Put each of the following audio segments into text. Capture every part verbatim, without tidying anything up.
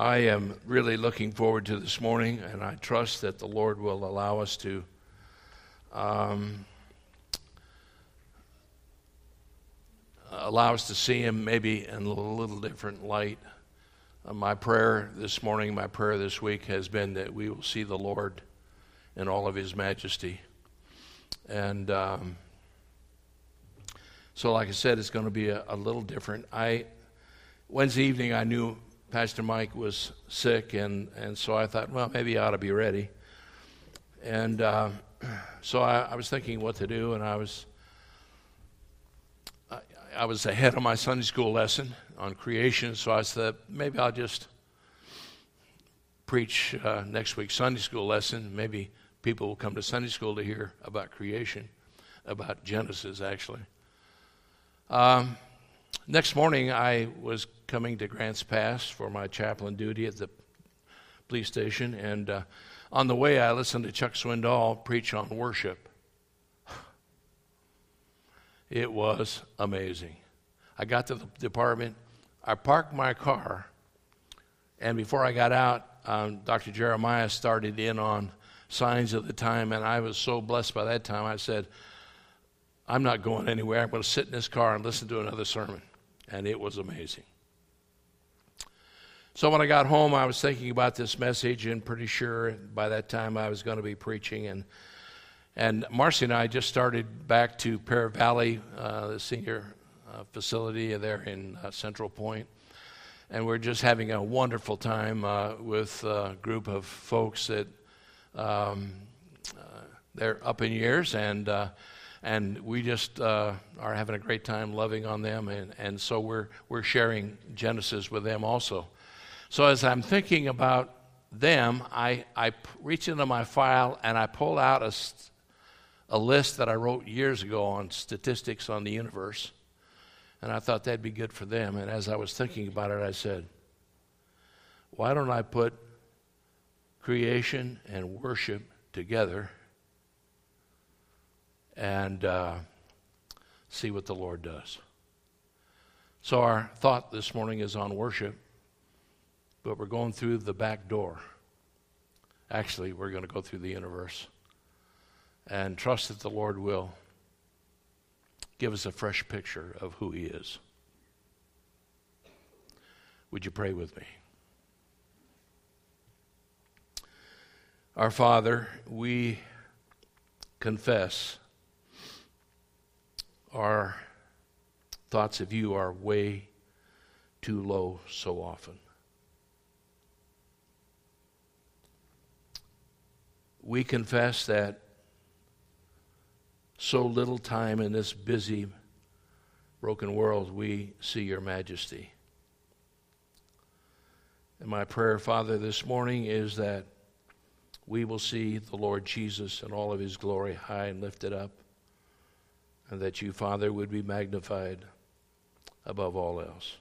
I am really looking forward to this morning, and I trust that the Lord will allow us to um, allow us to see Him maybe in a little different light. Uh, my prayer this morning, my prayer this week has been that we will see the Lord in all of His majesty. And um, so like I said, it's going to be a, a little different. I Wednesday evening I knew Pastor Mike was sick, and, and so I thought, well, maybe I ought to be ready. And uh, so I, I was thinking what to do, and I was I, I was ahead of my Sunday school lesson on creation, so I said, maybe I'll just preach uh, next week's Sunday school lesson. Maybe people will come to Sunday school to hear about creation, about Genesis, actually. Um, next morning, I was coming to Grants Pass for my chaplain duty at the police station, and uh, on the way, I listened to Chuck Swindoll preach on worship. It was amazing. I got to the department, I parked my car, and before I got out, um, Doctor Jeremiah started in on signs of the time, and I was so blessed by that time, I said, I'm not going anywhere. I'm going to sit in this car and listen to another sermon. And it was amazing. So when I got home, I was thinking about this message, and pretty sure by that time I was going to be preaching. And and Marcy and I just started back to Pear Valley, uh, the senior uh, facility there in uh, Central Point. And we're just having a wonderful time uh, with a group of folks that um, uh, they're up in years, and uh, and we just uh, are having a great time loving on them, and, and so we're we're sharing Genesis with them also. So as I'm thinking about them, I, I reach into my file and I pull out a, a list that I wrote years ago on statistics on the universe, and I thought that'd be good for them. And as I was thinking about it, I said, why don't I put creation and worship together and uh, see what the Lord does? So our thought this morning is on worship, but we're going through the back door. Actually, we're going to go through the universe and trust that the Lord will give us a fresh picture of who He is. Would you pray with me? Our Father, we confess our thoughts of You are way too low so often. We confess that so little time in this busy, broken world, we see Your majesty. And my prayer, Father, this morning is that we will see the Lord Jesus in all of His glory, high and lifted up, and that You, Father, would be magnified above all else.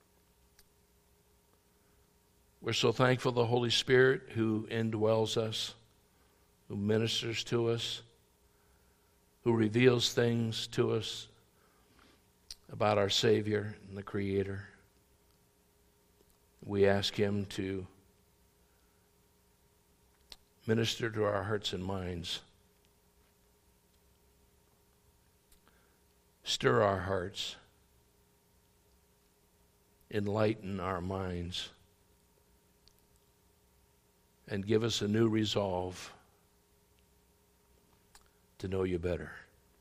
We're so thankful for the Holy Spirit who indwells us, who ministers to us, who reveals things to us about our Savior and the Creator. We ask Him to minister to our hearts and minds, stir our hearts, enlighten our minds, and give us a new resolve to know You better.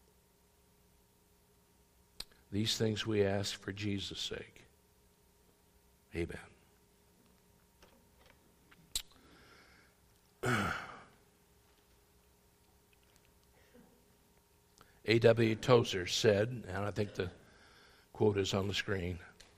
These things we ask for Jesus' sake. Amen. A W Tozer said, and I think the quote is on the screen.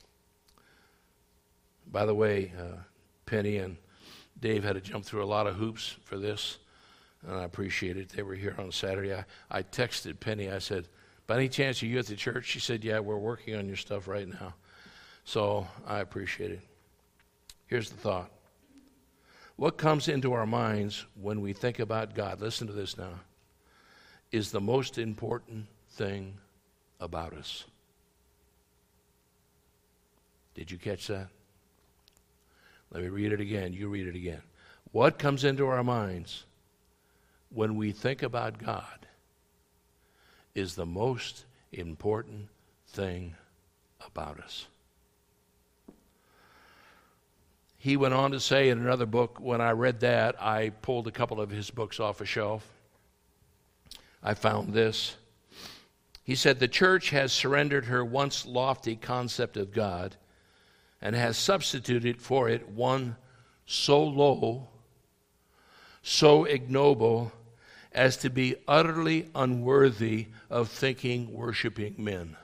By the way, uh, Penny and Dave had to jump through a lot of hoops for this, and I appreciate it. They were here on Saturday. I, I texted Penny. I said, by any chance are you at the church? She said, yeah, we're working on your stuff right now. So I appreciate it. Here's the thought. What comes into our minds when we think about God, listen to this now, is the most important thing about us. Did you catch that? Let me read it again. You read it again. What comes into our minds when we think about God is the most important thing about us. He went on to say in another book, when I read that, I pulled a couple of his books off a shelf. I found this. He said, the church has surrendered her once lofty concept of God and has substituted for it one so low, so ignoble, as to be utterly unworthy of thinking, worshiping men.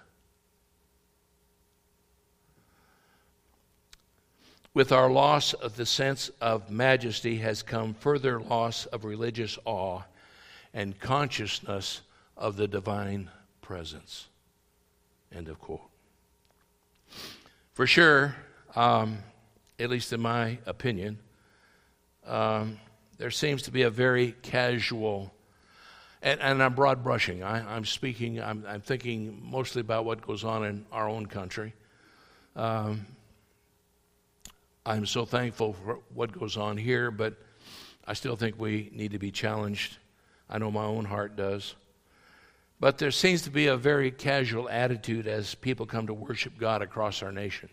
With our loss of the sense of majesty has come further loss of religious awe and consciousness of the divine presence. End of quote. For sure, um, at least in my opinion, um, there seems to be a very casual, and, and I'm broad brushing. I, I'm speaking, I'm, I'm thinking mostly about what goes on in our own country. Um, I'm so thankful for what goes on here, but I still think we need to be challenged. I know my own heart does. But there seems to be a very casual attitude as people come to worship God across our nation.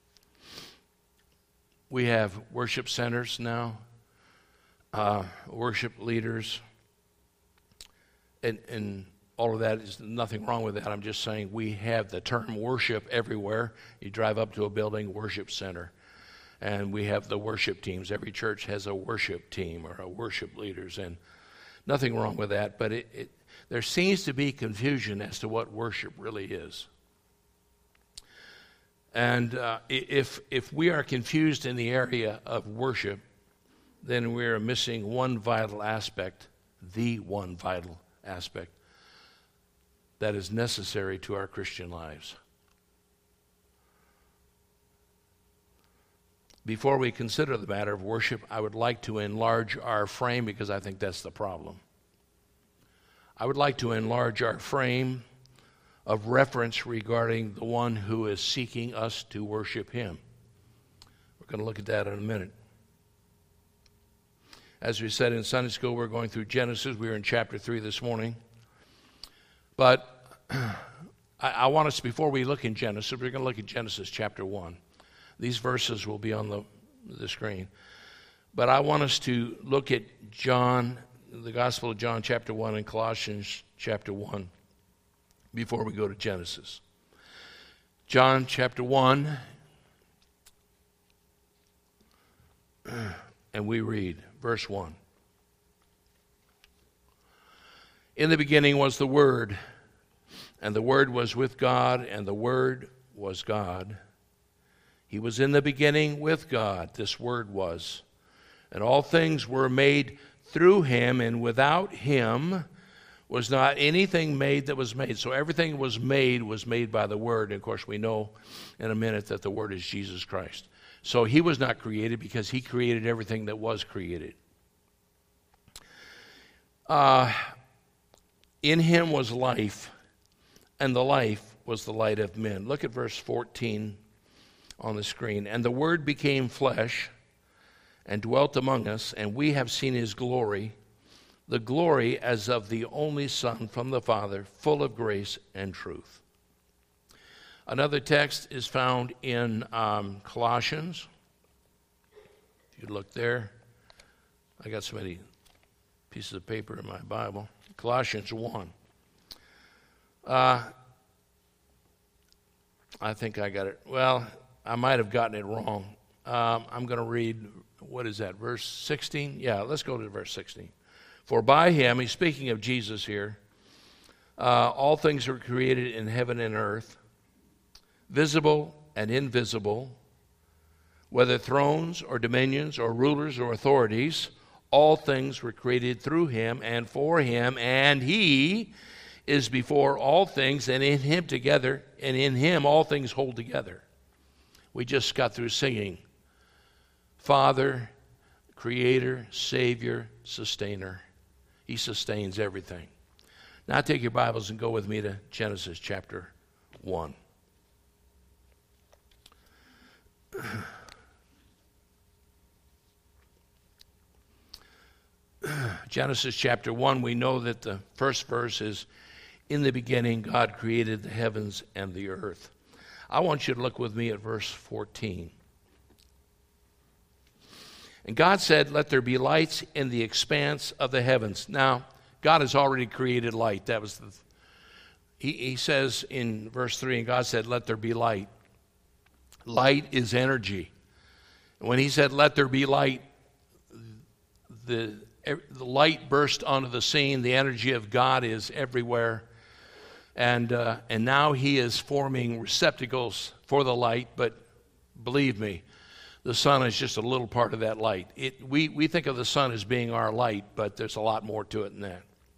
We have worship centers now, uh, worship leaders, and, and all of that is nothing wrong with that. I'm just saying we have the term worship everywhere. You drive up to a building, worship center. And we have the worship teams. Every church has a worship team or a worship leaders, and nothing wrong with that. But it, it, there seems to be confusion as to what worship really is. And uh, if if we are confused in the area of worship, then we are missing one vital aspect, the one vital aspect that is necessary to our Christian lives. Before we consider the matter of worship, I would like to enlarge our frame because I think that's the problem. I would like to enlarge our frame of reference regarding the one who is seeking us to worship him. We're going to look at that in a minute. As we said in Sunday school, we're going through Genesis. We were in chapter three this morning. But I, I want us, before we look in Genesis, we're going to look at Genesis chapter one. These verses will be on the, the screen. But I want us to look at John, the Gospel of John chapter one and Colossians chapter one before we go to Genesis. John chapter one, and we read verse one. In the beginning was the Word, and the Word was with God, and the Word was God. He was in the beginning with God, this Word was. And all things were made through him, and without him was not anything made that was made. So everything was made was made by the Word. And of course, we know in a minute that the Word is Jesus Christ. So he was not created because he created everything that was created. Uh, in him was life, and the life was the light of men. Look at verse fourteen on the screen. And the Word became flesh and dwelt among us, and we have seen his glory, the glory as of the only Son from the Father, full of grace and truth. Another text is found in um, Colossians. If you look there, I got so many pieces of paper in my Bible. Colossians one. Uh, I think I got it. Well, I might have gotten it wrong. Um, I'm going to read, what is that, verse sixteen? Yeah, let's go to verse sixteen. For by him, he's speaking of Jesus here, uh, all things were created in heaven and earth, visible and invisible, whether thrones or dominions or rulers or authorities, all things were created through him and for him, and he is before all things, and in him together, and in him all things hold together. We just got through singing, Father, Creator, Savior, Sustainer. He sustains everything. Now take your Bibles and go with me to Genesis chapter one. Genesis chapter one, we know that the first verse is, in the beginning, God created the heavens and the earth. I want you to look with me at verse fourteen. And God said, let there be lights in the expanse of the heavens. Now, God has already created light. That was the, he, he says in verse three, and God said, let there be light. Light is energy. And when he said, let there be light, the, the light burst onto the scene. The energy of God is everywhere. And, uh, and now he is forming receptacles for the light, but believe me, the sun is just a little part of that light. It, we, we think of the sun as being our light, but there's a lot more to it than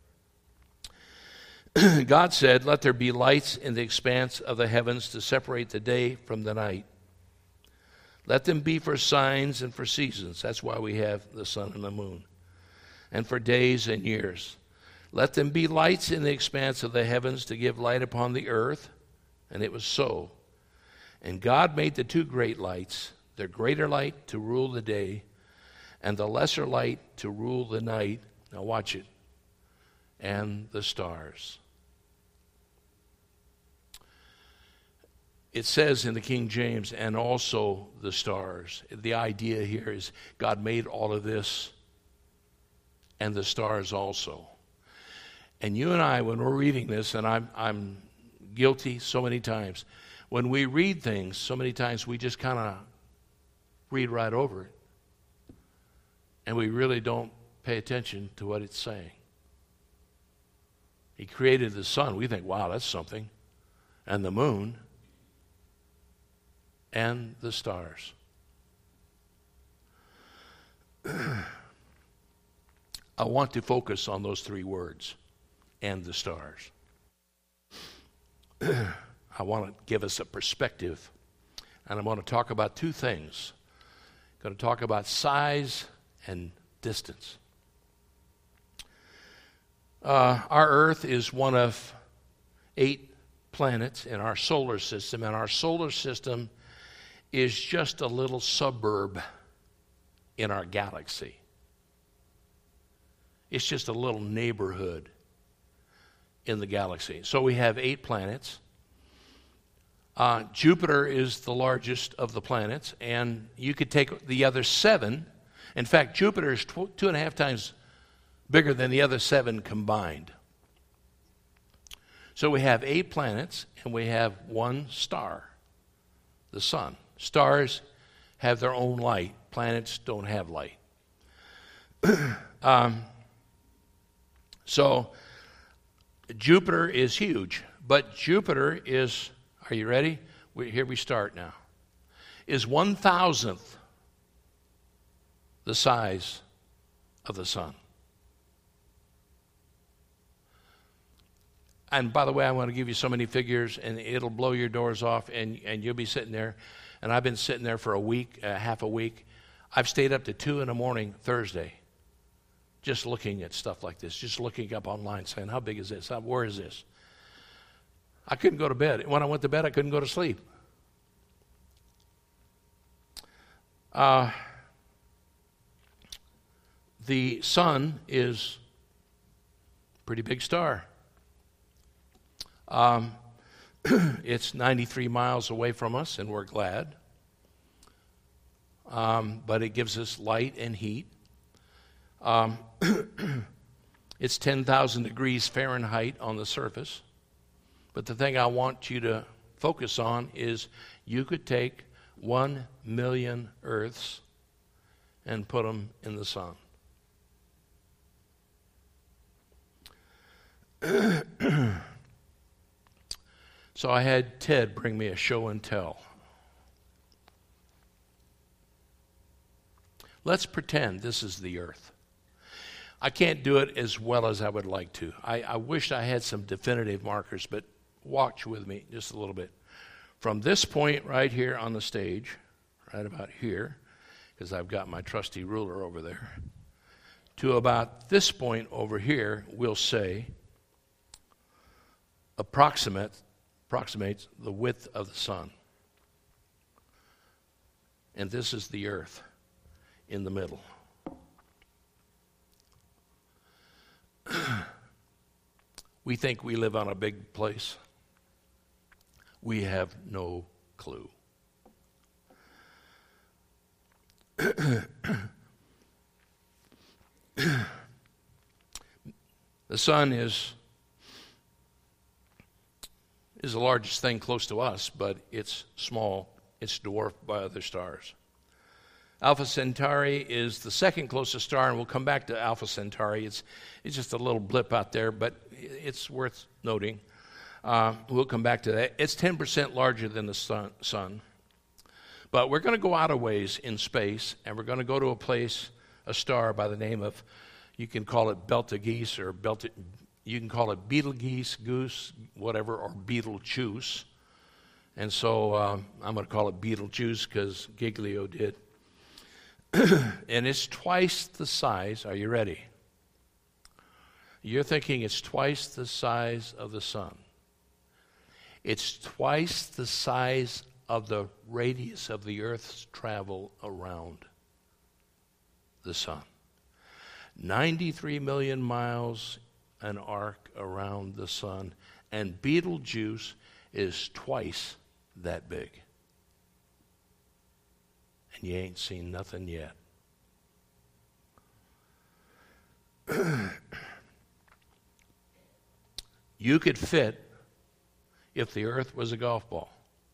that. God said, let there be lights in the expanse of the heavens to separate the day from the night. Let them be for signs and for seasons. That's why we have the sun and the moon. And for days and years. Let them be lights in the expanse of the heavens to give light upon the earth. And it was so. And God made the two great lights, the greater light to rule the day, and the lesser light to rule the night. Now watch it. And the stars. It says in the King James, and also the stars. The idea here is God made all of this, and the stars also. And you and I, when we're reading this, and I'm, I'm guilty so many times, when we read things, so many times we just kind of read right over it. And we really don't pay attention to what it's saying. He created the sun. We think, wow, that's something. And the moon. And the stars. I want to focus on those three words. And the stars. I want to give us a perspective. And I'm going to talk about two things. I'm going to talk about size and distance. Uh, our Earth is one of eight planets in our solar system, and our solar system is just a little suburb in our galaxy. It's just a little neighborhood in the galaxy. So we have eight planets. Uh, Jupiter is the largest of the planets, and you could take the other seven. In fact, Jupiter is tw- two and a half times bigger than the other seven combined. So we have eight planets, and we have one star, the sun. Stars have their own light. Planets don't have light. um, so Jupiter is huge, but Jupiter is, are you ready? We, here we start now. Is one thousandth the size of the sun. And by the way, I want to give you so many figures, and it'll blow your doors off, and, and you'll be sitting there. And I've been sitting there for a week, uh, half a week. I've stayed up to two in the morning Thursday just looking at stuff like this, just looking up online, saying, how big is this? How, where is this? I couldn't go to bed. When I went to bed, I couldn't go to sleep. Uh, the sun is a pretty big star. Um, it's ninety-three miles away from us, and we're glad. Um, but it gives us light and heat. Um, it's ten thousand degrees Fahrenheit on the surface. But the thing I want you to focus on is you could take one million Earths and put them in the sun. So I had Ted bring me a show and tell. Let's pretend this is the Earth. I can't do it as well as I would like to. I, I wish I had some definitive markers, but watch with me just a little bit. From this point right here on the stage, right about here, because I've got my trusty ruler over there, to about this point over here, we'll say, approximate, approximates the width of the sun. And this is the Earth in the middle. We think we live on a big place. We have no clue. The sun is, is the largest thing close to us, but it's small. It's dwarfed by other stars. Alpha Centauri is the second closest star, and we'll come back to Alpha Centauri. It's, it's just a little blip out there, but it's worth noting. Uh, we'll come back to that. It's ten percent larger than the sun, sun. But we're going to go out a ways in space, and we're going to go to a place, a star by the name of, you can call it Betelgeuse, or Belte, you can call it Betelgeuse, Goose, whatever, or Betelgeuse. And so um, I'm going to call it Betelgeuse because Giglio did. And it's twice the size. Are you ready? You're thinking it's twice the size of the sun. It's twice the size of the radius of the Earth's travel around the sun. ninety-three million miles an arc around the sun, and Betelgeuse is twice that big. And you ain't seen nothing yet. You could fit, if the Earth was a golf ball,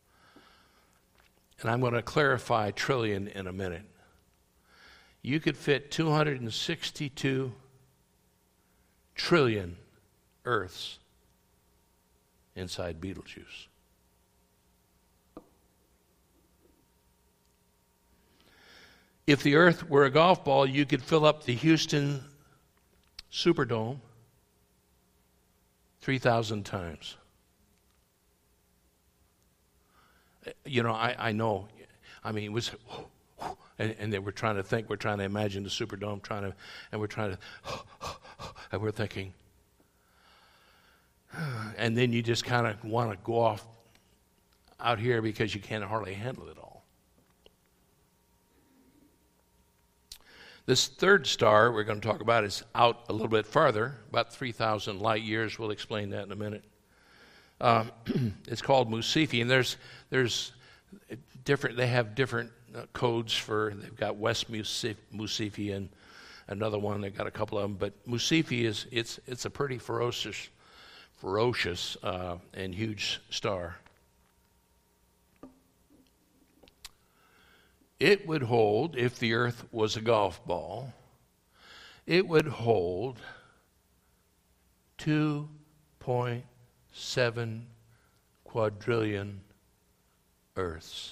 and I'm going to clarify trillion in a minute, you could fit two hundred sixty-two trillion Earths inside Betelgeuse. If the Earth were a golf ball, you could fill up the Houston Superdome three thousand times. You know, I, I know, I mean, it was, and, and they were trying to think, we're trying to imagine the Superdome, trying to, and we're trying to, and we're thinking, and then you just kind of want to go off out here because you can't hardly handle it all. This third star we're going to talk about is out a little bit farther, about three thousand light years. We'll explain that in a minute. Um, it's called Musifi, and there's there's different. They have different uh, codes for. They've got West Musifi, Musifi and another one. They've got a couple of them, but Musifi is it's it's a pretty ferocious, ferocious uh, and huge star. It would hold, if the Earth was a golf ball, it would hold two point seven quadrillion Earths.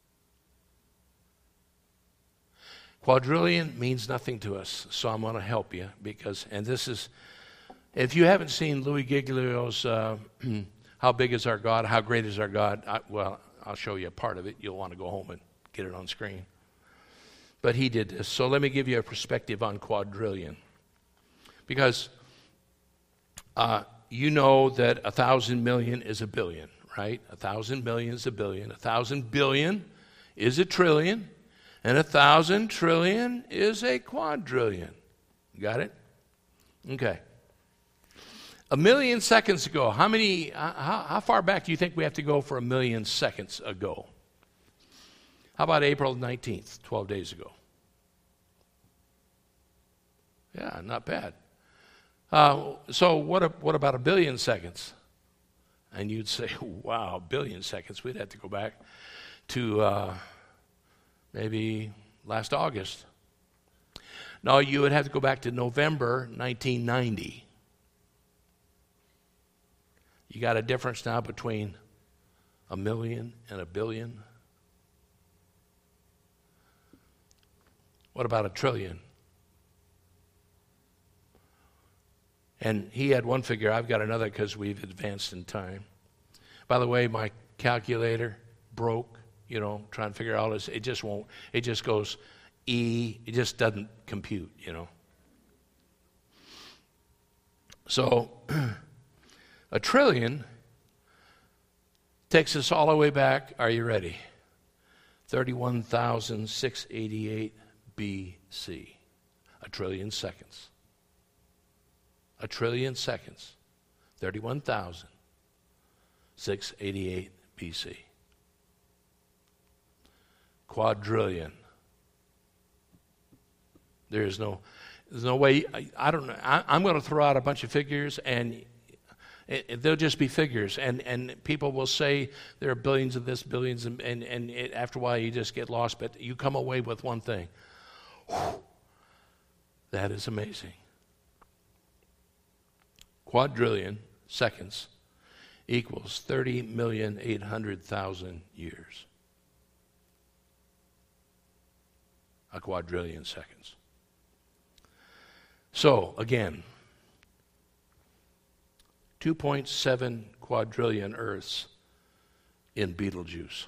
Quadrillion means nothing to us, so I'm going to help you because, and this is, if you haven't seen Louis Giglio's uh, How Big Is Our God, How Great Is Our God, I, well, I'll show you a part of it. You'll want to go home and get it on screen. But he did this. So let me give you a perspective on quadrillion. Because uh, you know that a thousand million is a billion, right? A thousand million is a billion. A thousand billion is a trillion. And a thousand trillion is a quadrillion. Got it? Okay. A million seconds ago, how many, how, how far back do you think we have to go for a million seconds ago? How about April nineteenth, twelve days ago? Yeah, not bad. Uh, so what, a, what about a billion seconds? And you'd say, wow, a billion seconds. We'd have to go back to uh, maybe last August. No, you would have to go back to November nineteen ninety. You got a difference now between a million and a billion. What about a trillion? And he had one figure. I've got another because we've advanced in time. By the way, my calculator broke, you know, trying to figure out this. It just won't. It just goes E. It just doesn't compute, you know. So a trillion takes us all the way back. Are you ready? thirty-one thousand six hundred eighty-eight B C. A trillion seconds. A trillion seconds. thirty-one thousand six hundred eighty-eight B C. Quadrillion. There is no, there's no way, I, I don't know, I, I'm going to throw out a bunch of figures, and it, it, they'll just be figures, and, and people will say there are billions of this, billions, and, and, and it, after a while you just get lost, but you come away with one thing. Whew, that is amazing. Quadrillion seconds equals thirty million eight hundred thousand years. A quadrillion seconds. So, again, two point seven quadrillion Earths in Betelgeuse.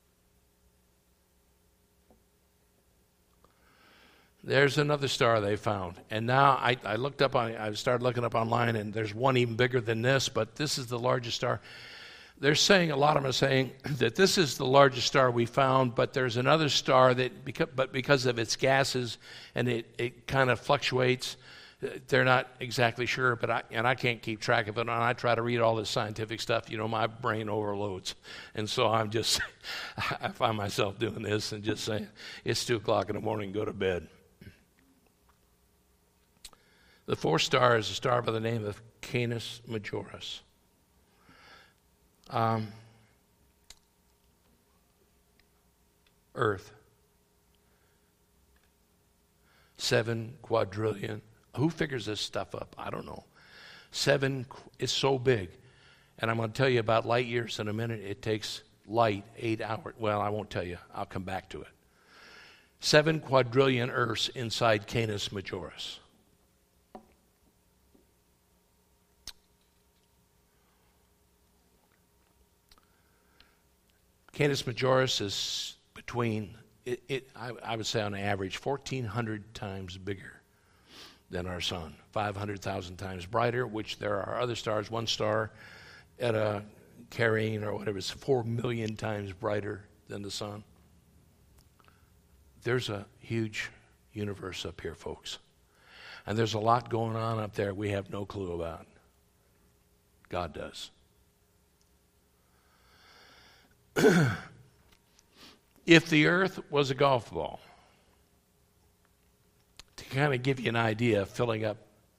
There's another star they found. And now I, I looked up on, I started looking up online, and there's one even bigger than this, but this is the largest star. They're saying, a lot of them are saying that this is the largest star we found, but there's another star that, because, but because of its gases and it, it kind of fluctuates, they're not exactly sure, but I, and I can't keep track of it, and I try to read all this scientific stuff. You know, my brain overloads. And so I'm just, I find myself doing this and just saying, it's two o'clock in the morning, go to bed. The fourth star is a star by the name of Canis Majoris. Um, Earth. Seven quadrillion. Who figures this stuff up? I don't know. Seven is so big. And I'm going to tell you about light years in a minute. It takes light eight hours. Well, I won't tell you. I'll come back to it. Seven quadrillion Earths inside Canis Majoris. Canis Majoris is between, it, it, I, I would say on average, fourteen hundred times bigger than our sun, five hundred thousand times brighter, which there are other stars. One star at a Carine or whatever is four million times brighter than the sun. There's a huge universe up here, folks. And there's a lot going on up there we have no clue about. God does. If the earth was a golf ball, to kind of give you an idea of filling up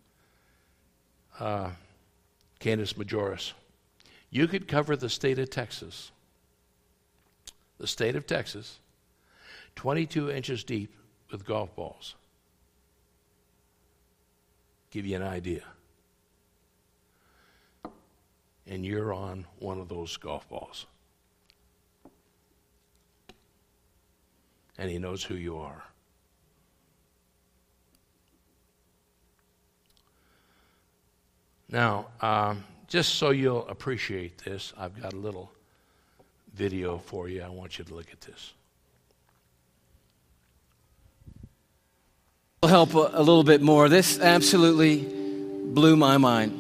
uh, Canis Majoris, you could cover the state of Texas, the state of Texas, twenty-two inches deep with golf balls. Give you an idea. And you're on one of those golf balls. And he knows who you are. Now, um, just so you'll appreciate this, I've got a little video for you. I want you to look at this. Will help a, a little bit more. This absolutely blew my mind.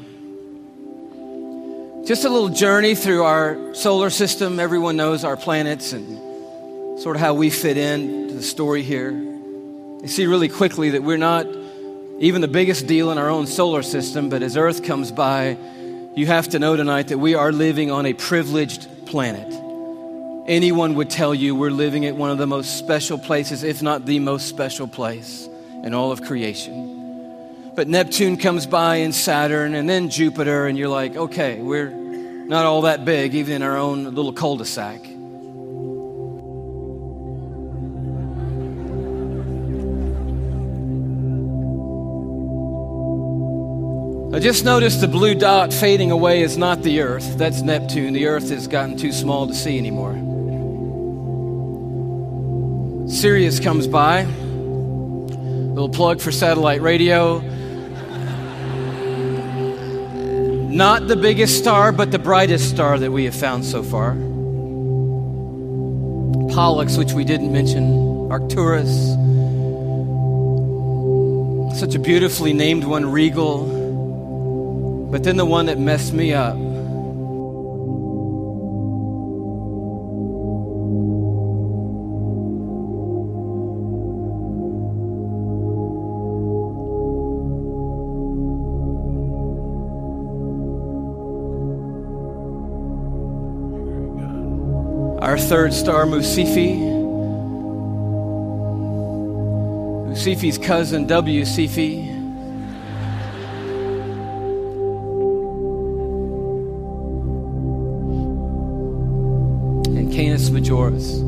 Just a little journey through our solar system. Everyone knows our planets and sort of how we fit in to the story here. You see really quickly that we're not even the biggest deal in our own solar system, but as Earth comes by, you have to know tonight that we are living on a privileged planet. Anyone would tell you we're living at one of the most special places, if not the most special place in all of creation. But Neptune comes by and Saturn and then Jupiter, and you're like, okay, we're not all that big, even in our own little cul-de-sac. I just noticed the blue dot fading away is not the Earth. That's Neptune. The Earth has gotten too small to see anymore. Sirius comes by. Little plug for satellite radio. Not the biggest star, but the brightest star that we have found so far. Pollux, which we didn't mention. Arcturus. Such a beautifully named one, Regal. But then the one that messed me up. our third star, Musifi. Musifi's cousin, W. Sifi. And Canis Majoris.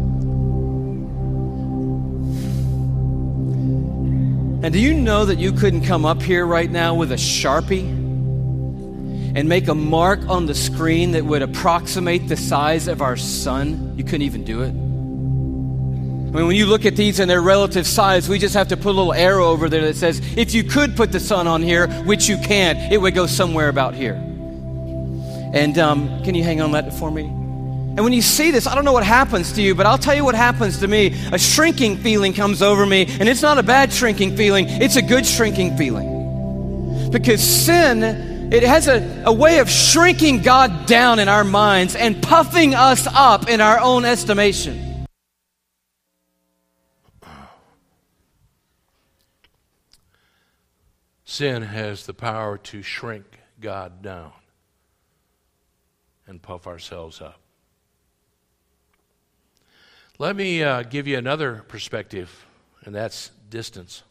And do you know that you couldn't come up here right now with a Sharpie and make a mark on the screen that would approximate the size of our sun? You couldn't even do it. I mean, when you look at these in their relative size, we just have to put a little arrow over there that says, if you could put the sun on here, which you can't, it would go somewhere about here. And um, can you hang on that for me? And when you see this, I don't know what happens to you, but I'll tell you what happens to me. A shrinking feeling comes over me, and it's not a bad shrinking feeling. It's a good shrinking feeling. Because sin, it has a, a way of shrinking God down in our minds and puffing us up in our own estimation. Sin has the power to shrink God down and puff ourselves up. Let me uh, give you another perspective, and that's distance.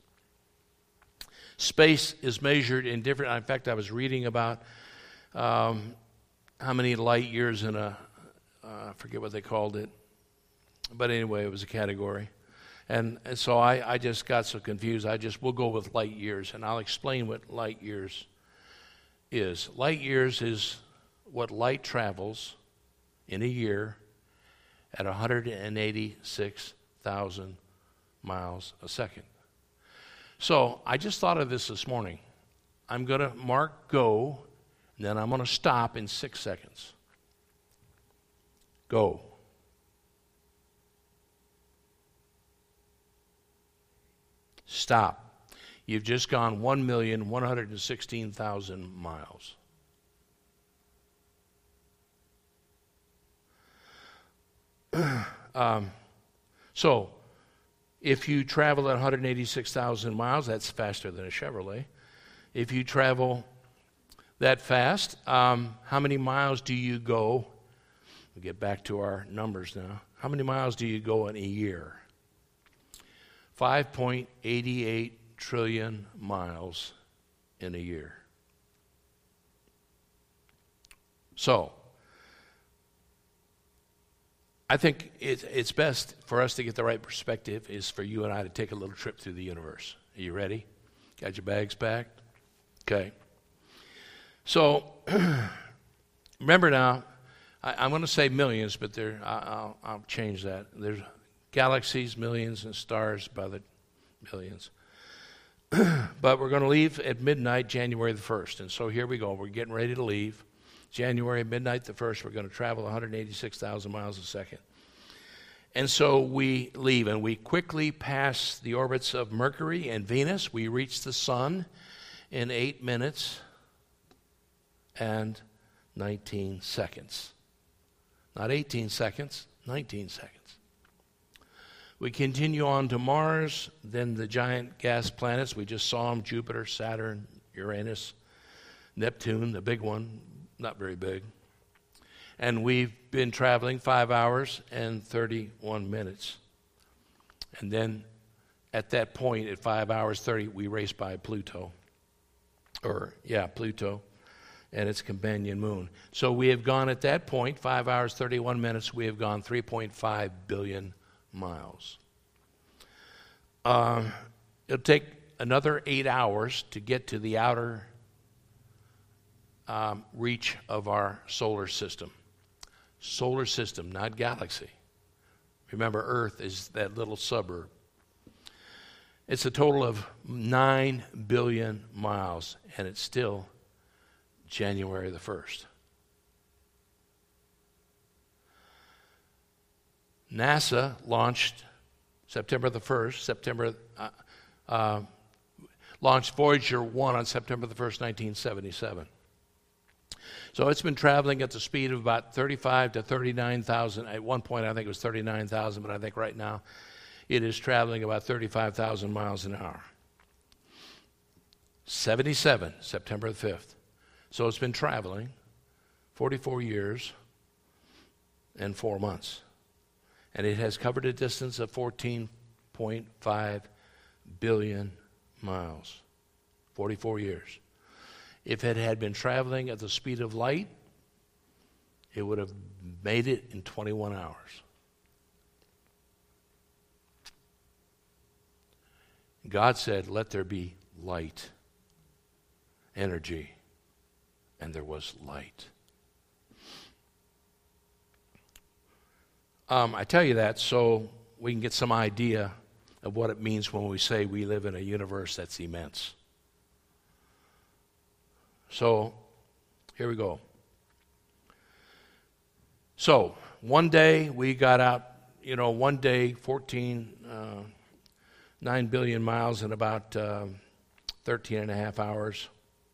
Space is measured in different, in fact, I was reading about um, how many light years in a, uh, I forget what they called it, but anyway, it was a category. And, and so I, I just got so confused, I just, we'll go with light years, and I'll explain what light years is. Light years is what light travels in a year at one hundred eighty-six thousand miles a second. So I just thought of this this morning. I'm going to mark go, and then I'm going to stop in six seconds. Go. Stop. You've just gone one million one hundred sixteen thousand miles. um, so, if you travel at one hundred eighty-six thousand miles, that's faster than a Chevrolet. If you travel that fast, um, how many miles do you go? We'll get back to our numbers now. How many miles do you go in a year? five point eight eight trillion miles in a year. So, I think it's, it's best for us to get the right perspective is for you and I to take a little trip through the universe. Are you ready? Got your bags packed? Okay. So, remember now, I, I'm going to say millions, but there, I, I'll, I'll change that. There's galaxies, millions, and stars by the millions. But we're going to leave at midnight, January the first. And so here we go. We're getting ready to leave. January, midnight the first, we're going to travel one hundred eighty-six thousand miles a second. And so we leave, and we quickly pass the orbits of Mercury and Venus. We reach the sun in eight minutes and nineteen seconds. Not eighteen seconds, nineteen seconds. We continue on to Mars, then the giant gas planets. We just saw them, Jupiter, Saturn, Uranus, Neptune, the big one. Not very big. And we've been traveling five hours and thirty-one minutes. And then at that point, at five hours thirty, we race by Pluto. Or, yeah, Pluto and its companion moon. So we have gone at that point, five hours, thirty-one minutes, we have gone three point five billion miles. Uh, it'll take another eight hours to get to the outer Um, reach of our solar system. Solar system, not galaxy. Remember, Earth is that little suburb. It's a total of nine billion miles, and it's still January the first. NASA launched September the first, September, uh, uh, launched Voyager one on September the first, nineteen seventy-seven. So it's been traveling at the speed of about thirty-five to thirty-nine thousand. At one point, I think it was thirty-nine thousand, but I think right now it is traveling about thirty-five thousand miles an hour. seventy-seven, September the fifth. So it's been traveling forty-four years and four months. And it has covered a distance of fourteen point five billion miles, forty-four years. If it had been traveling at the speed of light, it would have made it in twenty-one hours. God said, let there be light, energy, and there was light. Um, I tell you that so we can get some idea of what it means when we say we live in a universe that's immense. So, here we go. So, one day we got out, you know, one day, fourteen, uh, nine billion miles in about uh, thirteen and a half hours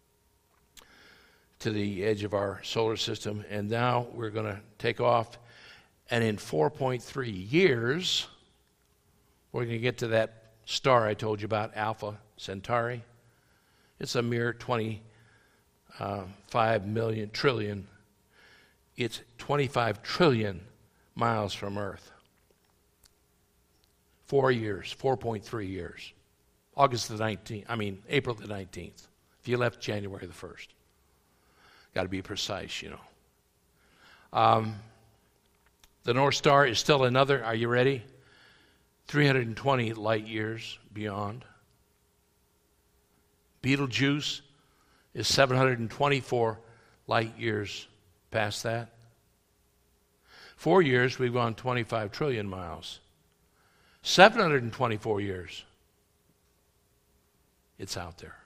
to the edge of our solar system. And now we're going to take off. And in four point three years, we're going to get to that star I told you about, Alpha Centauri. It's a mere twenty-five million trillion. It's twenty-five trillion miles from Earth. Four years, four point three years. August the nineteenth, I mean, April the nineteenth. If you left January the first. Got to be precise, you know. Um, the North Star is still another, are you ready? three hundred twenty light years beyond. Betelgeuse is seven hundred twenty-four light years past that. Four years, we've gone twenty-five trillion miles. seven hundred twenty-four years, it's out there.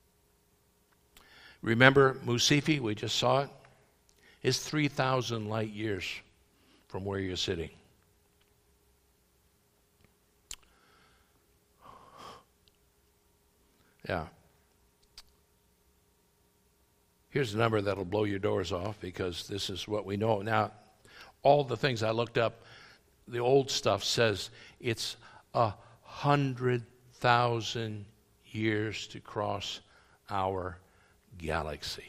Remember Musifi, we just saw it? It's three thousand light years from where you're sitting. Yeah. Here's a number that'll blow your doors off because this is what we know. Now, all the things I looked up, the old stuff says it's a hundred thousand years to cross our galaxy.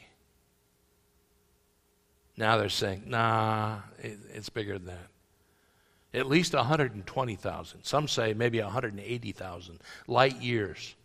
Now they're saying, nah, it, it's bigger than that. At least one hundred twenty thousand. Some say maybe one hundred eighty thousand light years.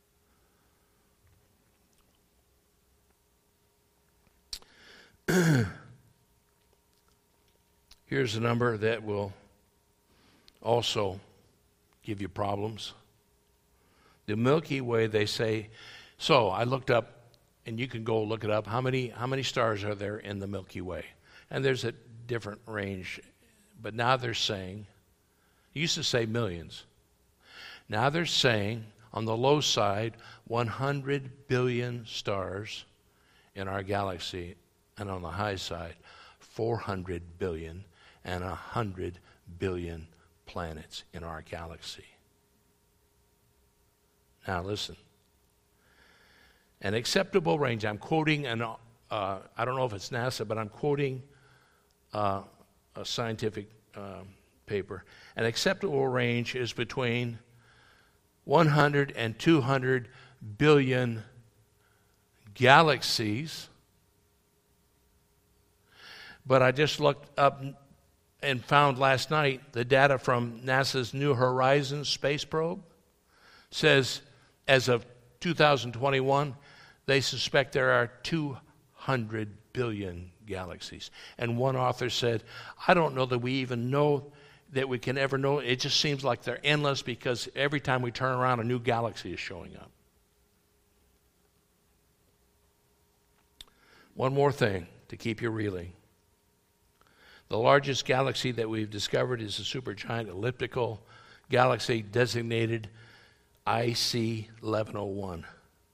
Here's a number that will also give you problems. The Milky Way, they say, so I looked up, and you can go look it up, how many how many stars are there in the Milky Way? And there's a different range, but now they're saying, used to say millions. Now they're saying, on the low side, one hundred billion stars in our galaxy, and on the high side, four hundred billion and one hundred billion planets in our galaxy. Now listen. An acceptable range, I'm quoting, an, uh, I don't know if it's NASA, but I'm quoting uh, a scientific uh, paper. An acceptable range is between one hundred and two hundred billion galaxies. But I just looked up and found last night the data from NASA's New Horizons space probe says as of two thousand twenty-one, they suspect there are two hundred billion galaxies. And one author said, I don't know that we even know that we can ever know. It just seems like they're endless because every time we turn around, a new galaxy is showing up. One more thing to keep you reeling. The largest galaxy that we've discovered is a supergiant elliptical galaxy designated I C eleven oh one.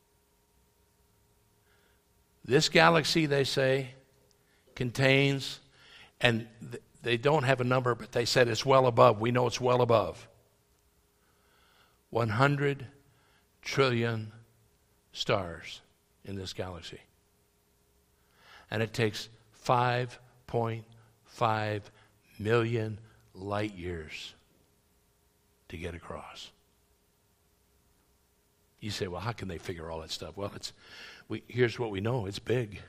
This galaxy, they say, contains, and th- they don't have a number, but they said it's well above. We know it's well above. one hundred trillion stars in this galaxy. And it takes five point five million light years to get across. You say, well, how can they figure all that stuff? Well, it's we, here's what we know. It's big.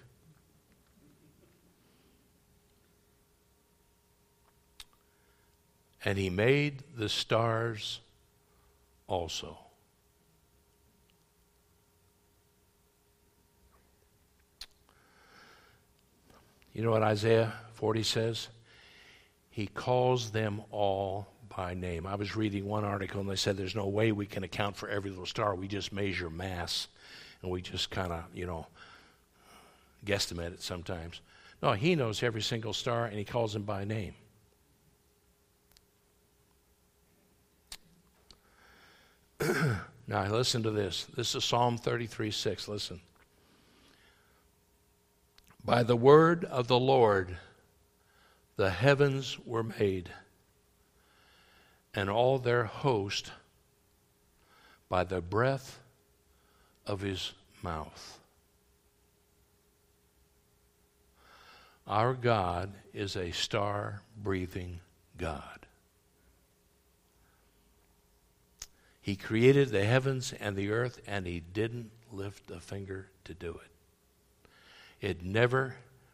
and he made the stars also. You know what Isaiah forty says? He calls them all by name. I was reading one article and they said there's no way we can account for every little star. We just measure mass and we just kind of, you know, guesstimate it sometimes. No, he knows every single star and he calls them by name. Now listen to this. This is Psalm thirty-three six. Listen. By the word of the Lord the heavens were made, and all their host by the breath of his mouth. Our God is a star-breathing God. He created the heavens and the earth, and he didn't lift a finger to do it. It never,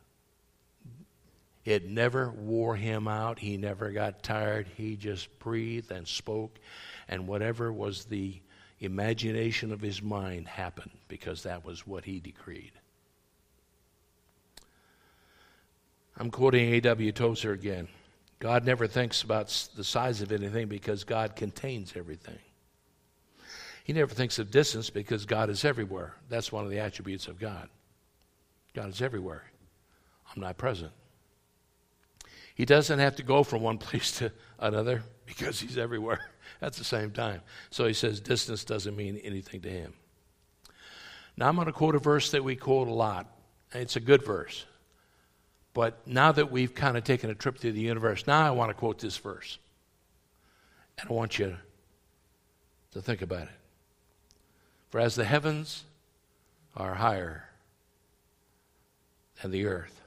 it never wore him out. He never got tired. He just breathed and spoke, and whatever was the imagination of his mind happened, because that was what he decreed. I'm quoting A W Tozer again. God never thinks about the size of anything because God contains everything. He never thinks of distance because God is everywhere. That's one of the attributes of God. God is everywhere, omnipresent. He doesn't have to go from one place to another because he's everywhere at the same time. So he says distance doesn't mean anything to him. Now I'm going to quote a verse that we quote a lot. It's a good verse. But now that we've kind of taken a trip through the universe, now I want to quote this verse. And I want you to think about it. For as the heavens are higher than the earth,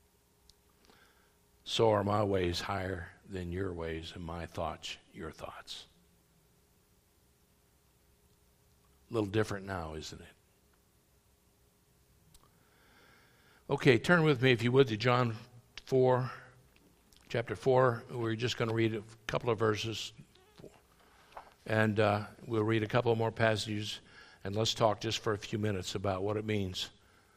so are my ways higher than your ways, and my thoughts your thoughts. A little different now, isn't it? Okay, turn with me, if you would, to John four, chapter four. We're just going to read a couple of verses, and uh, we'll read a couple more passages, and let's talk just for a few minutes about what it means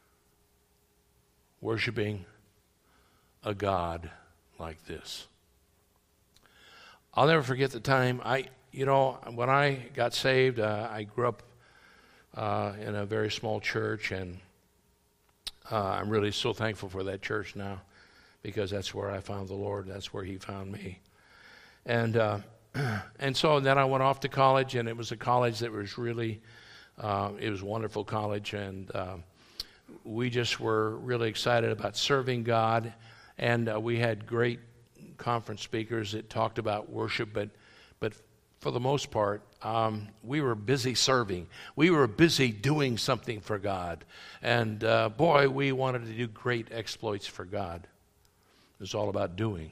worshiping a God like this. I'll never forget the time I, you know, when I got saved, uh, I grew up uh, in a very small church, and uh, I'm really so thankful for that church now, because that's where I found the Lord. That's where he found me. And uh, and so then I went off to college, and it was a college that was really, uh, it was a wonderful college, and uh, we just were really excited about serving God, and uh, we had great conference speakers that talked about worship, but but for the most part, um, we were busy serving. We were busy doing something for God, and uh, boy, we wanted to do great exploits for God. It was all about doing.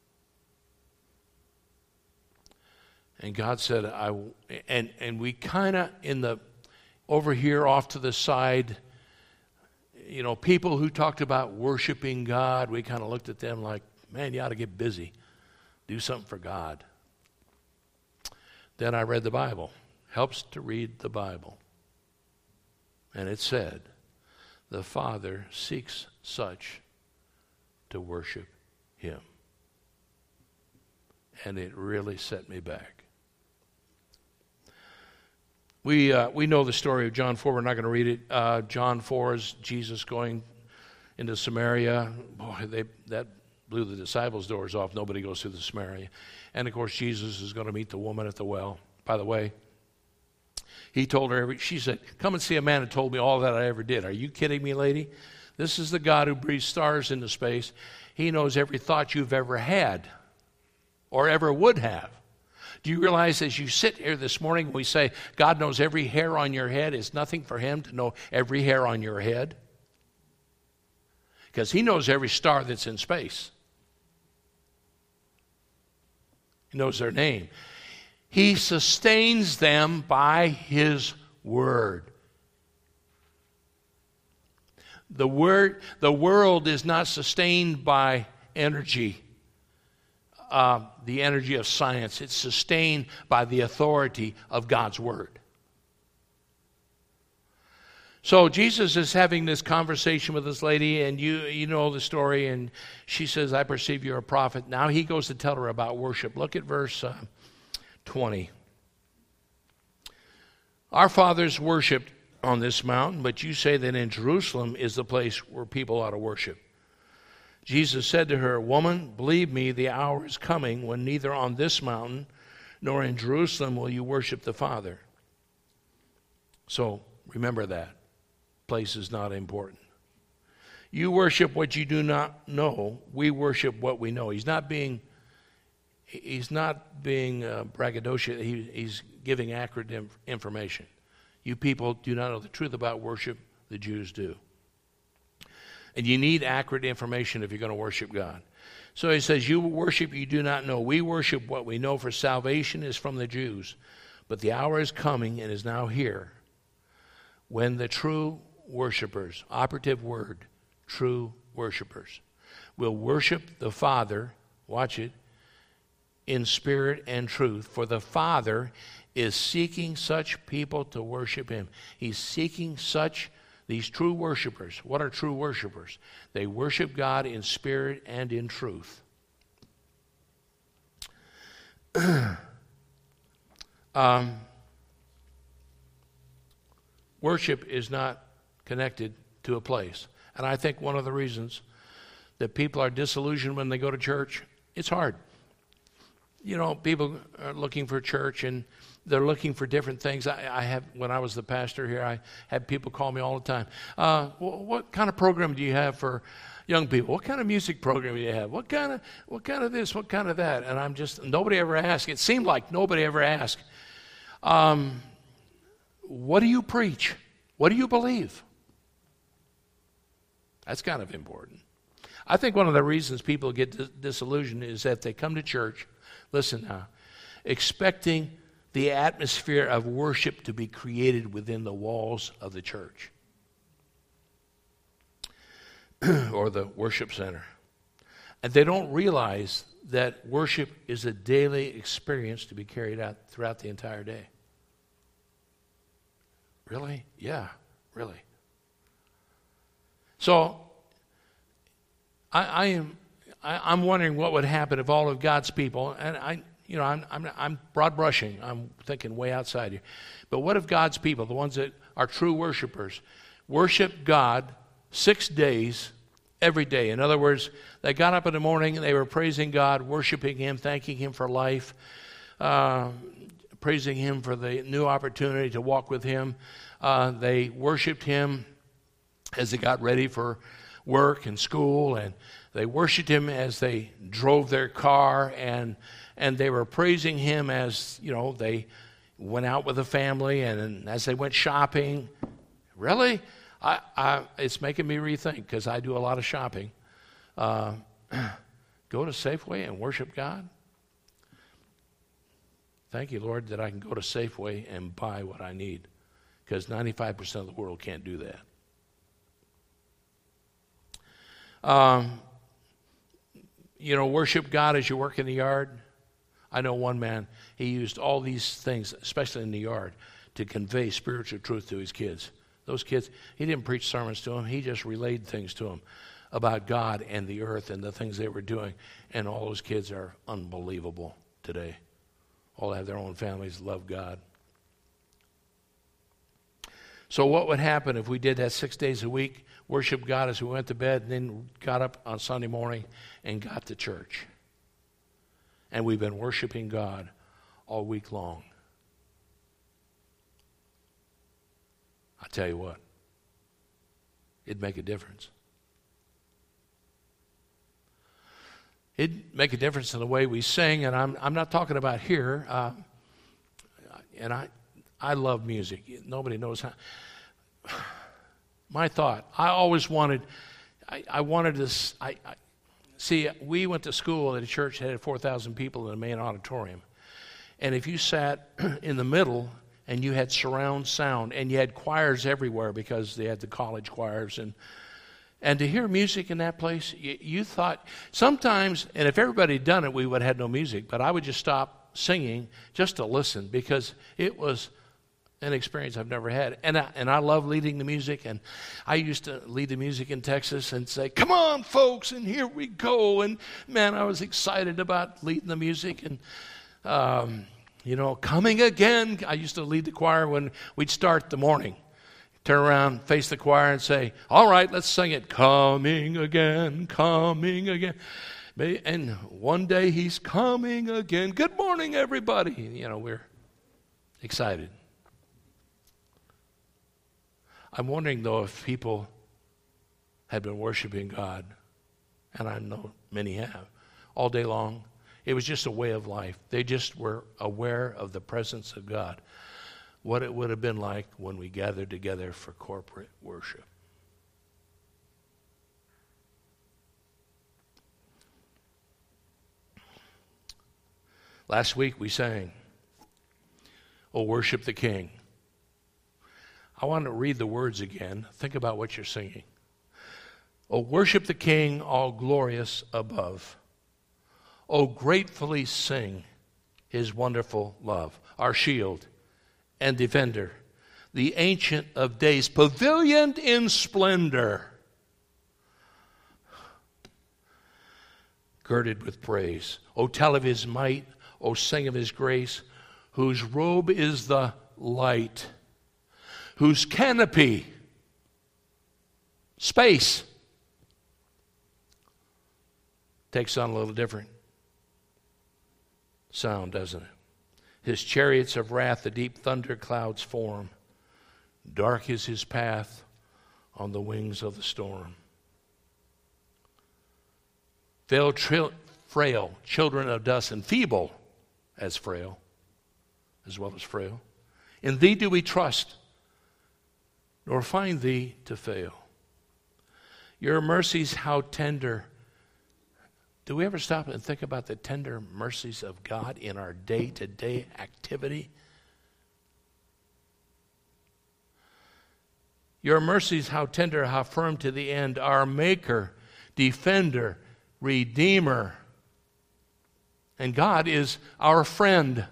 And God said, "I," and and we kind of in the over here off to the side. You know, people who talked about worshiping God, we kind of looked at them like, man, you ought to get busy. Do something for God. Then I read the Bible. Helps to read the Bible. And it said, the Father seeks such to worship him. And it really set me back. We uh, we know the story of John four. We're not going to read it. Uh, John four is Jesus going into Samaria. Boy, they, that blew the disciples' doors off. Nobody goes through the Samaria. And, of course, Jesus is going to meet the woman at the well. By the way, he told her, every, she said, come and see a man who told me all that I ever did. Are you kidding me, lady? This is the God who breathes stars into space. He knows every thought you've ever had or ever would have. Do you realize as you sit here this morning, we say, God knows every hair on your head. It's nothing for him to know every hair on your head. Because he knows every star that's in space. He knows their name. He sustains them by his word. The word, the world is not sustained by energy. uh, the energy of science. It's sustained by the authority of God's Word. So Jesus is having this conversation with this lady, and you you know the story, and she says, I perceive you're a prophet. Now he goes to tell her about worship. Look at verse uh, twenty. Our fathers worshipped on this mountain, but you say that in Jerusalem is the place where people ought to worship. Jesus said to her, Woman, believe me, the hour is coming when neither on this mountain nor in Jerusalem will you worship the Father. So remember that. Place is not important. You worship what you do not know. We worship what we know. He's not being, he's not being uh, braggadocious. He, he's giving accurate inf- information. You people do not know the truth about worship. The Jews do. And you need accurate information if you're going to worship God. So he says, you worship you do not know. We worship what we know, for salvation is from the Jews. But the hour is coming and is now here when the true worshipers, operative word, true worshipers, will worship the Father, watch it, in spirit and truth. For the Father is seeking such people to worship him. He's seeking such, these true worshipers. What are true worshipers? They worship God in spirit and in truth. um, worship is not connected to a place. And I think one of the reasons that people are disillusioned when they go to church, it's hard. You know, people are looking for church and they're looking for different things. I, I have, when I was the pastor here, I had people call me all the time. Uh, what, what kind of program do you have for young people? What kind of music program do you have? What kind of, what kind of this? What kind of that? And I'm just, nobody ever asked. It seemed like nobody ever asked. Um, what do you preach? What do you believe? That's kind of important. I think one of the reasons people get dis- disillusioned is that they come to church, listen now, expecting the atmosphere of worship to be created within the walls of the church or the worship center. And they don't realize that worship is a daily experience to be carried out throughout the entire day. Really? Yeah, really. So, I, I am, I, I'm wondering what would happen if all of God's people, and I, you know, I'm, I'm, I'm broad brushing. I'm thinking way outside here. But what if God's people, the ones that are true worshipers, worship God six days, every day? In other words, they got up in the morning and they were praising God, worshiping Him, thanking Him for life, uh, praising Him for the new opportunity to walk with Him. Uh, they worshiped Him as they got ready for work and school, and they worshiped Him as they drove their car, and and they were praising Him as, you know, they went out with the family and, and as they went shopping. Really? I, I it's making me rethink, because I do a lot of shopping. Uh, go to Safeway and worship God? Thank you, Lord, that I can go to Safeway and buy what I need, because ninety-five percent of the world can't do that. Um, you know, worship God as you work in the yard. I know one man, he used all these things, especially in the yard, to convey spiritual truth to his kids. Those kids, he didn't preach sermons to them. He just relayed things to them about God and the earth and the things they were doing. And all those kids are unbelievable today. All have their own families, love God. So what would happen if we did that six days a week, worship God as we went to bed, and then got up on Sunday morning and got to church? And we've been worshiping God all week long. I tell you what, it'd make a difference. It'd make a difference in the way we sing, and I'm I'm not talking about here. Uh, and I I love music. Nobody knows how. My thought, I always wanted, I, I wanted this, I, I see, we went to school at a church that had four thousand people in the main auditorium. And if you sat in the middle and you had surround sound, and you had choirs everywhere, because they had the college choirs, and And to hear music in that place, you, you thought sometimes, and if everybody had done it, we would have had no music, but I would just stop singing just to listen because it was an experience I've never had. And I, and I love leading the music, and I used to lead the music in Texas and say, come on, folks, and here we go. And, man, I was excited about leading the music. And, um, you know, coming again. I used to lead the choir when we'd start the morning. Turn around, face the choir, and say, all right, let's sing it. Coming again, coming again. And one day he's coming again. Good morning, everybody. You know, we're excited. I'm wondering, though, if people had been worshiping God, and I know many have, all day long. It was just a way of life. They just were aware of the presence of God. What it would have been like when we gathered together for corporate worship. Last week we sang, "Oh, worship the King." I want to read the words again. Think about what you're singing. "Oh, worship the King, all glorious above. Oh, gratefully sing his wonderful love, our shield and defender, the Ancient of Days, pavilioned in splendor, girded with praise. O tell of his might, O sing of his grace, whose robe is the light, whose canopy, space." Takes on a little different sound, doesn't it? "His chariots of wrath, the deep thunder clouds form. Dark is his path on the wings of the storm. Frail, tri- frail children of dust, and feeble as frail, as well as frail. In thee do we trust, nor find thee to fail. Your mercies, how tender." Do we ever stop and think about the tender mercies of God in our day-to-day activity? Your mercies, how tender, how firm to the end, our Maker, Defender, Redeemer. And God is our friend.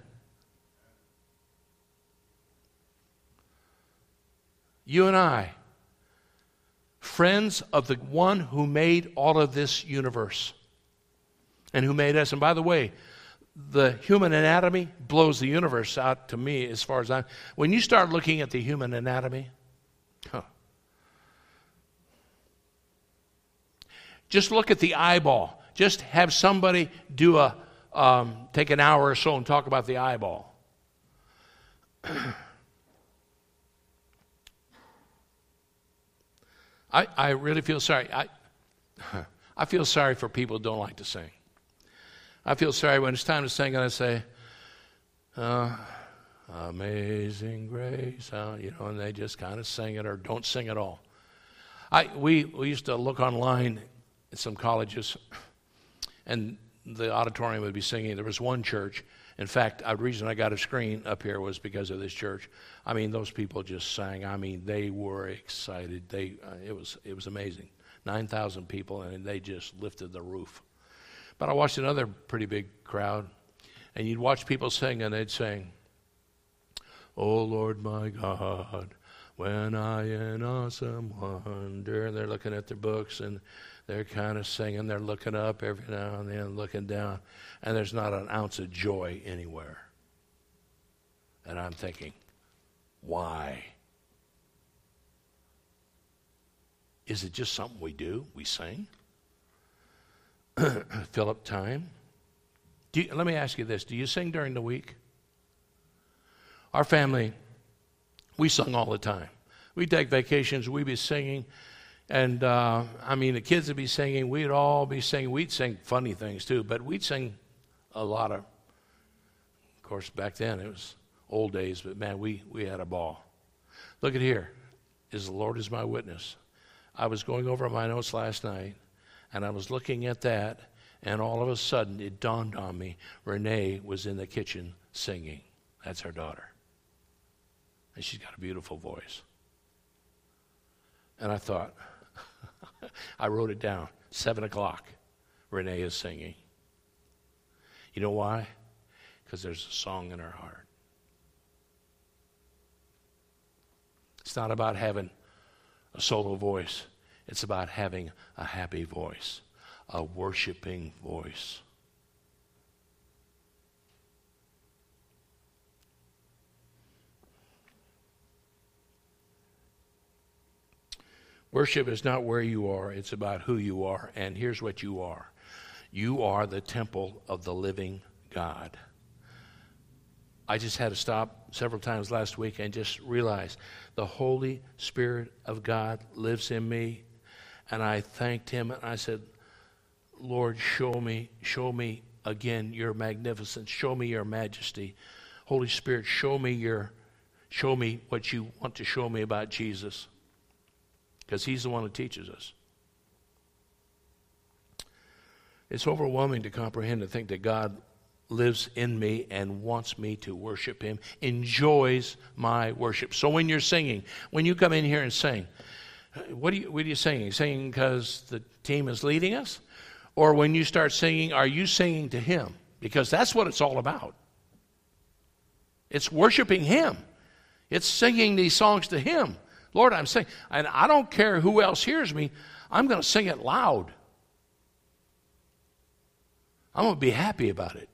You and I, friends of the one who made all of this universe. And who made us. And by the way, the human anatomy blows the universe out to me as far as I'm. When you start looking at the human anatomy, huh, just look at the eyeball. Just have somebody do a, um, take an hour or so and talk about the eyeball. I, I really feel sorry. I, I feel sorry for people who don't like to sing. I feel sorry when it's time to sing and I say, uh, "Amazing Grace," uh, you know, and they just kind of sing it or don't sing at all. I we, we used to look online at some colleges, and the auditorium would be singing. There was one church. In fact, the reason I got a screen up here was because of this church. I mean, those people just sang. I mean, they were excited. They uh, it was it was amazing. nine thousand people, and they just lifted the roof. But I watched another pretty big crowd, and you'd watch people sing, and they'd sing, "Oh Lord my God, when I in awesome wonder." And they're looking at their books, and they're kind of singing. They're looking up every now and then, looking down, and there's not an ounce of joy anywhere. And I'm thinking, why? Is it just something we do? We sing? Fill up time. Do you, let me ask you this. Do you sing during the week? Our family, we sung all the time. We'd take vacations. We'd be singing. And, uh, I mean, the kids would be singing. We'd all be singing. We'd sing funny things, too. But we'd sing a lot of, of course, back then it was old days. But, man, we, we had a ball. Look at here. Is the Lord is my witness. I was going over my notes last night. And I was looking at that, and all of a sudden it dawned on me, Renee was in the kitchen singing. That's our daughter. And she's got a beautiful voice. And I thought, I wrote it down. Seven o'clock. Renee is singing. You know why? Because there's a song in her heart. It's not about having a solo voice. It's about having a happy voice, a worshiping voice. Worship is not where you are, it's about who you are. And here's what you are. You are the temple of the living God. I just had to stop several times last week and just realize the Holy Spirit of God lives in me. And I thanked him and I said, Lord, show me, show me again your magnificence. Show me your majesty. Holy Spirit, show me your, show me what you want to show me about Jesus. Because he's the one who teaches us. It's overwhelming to comprehend and think that God lives in me and wants me to worship him, enjoys my worship. So when you're singing, when you come in here and sing, what are you, what are you singing? Are you singing because the team is leading us? Or when you start singing, are you singing to him? Because that's what it's all about. It's worshiping him. It's singing these songs to him. Lord, I'm singing. And I don't care who else hears me. I'm going to sing it loud. I'm going to be happy about it.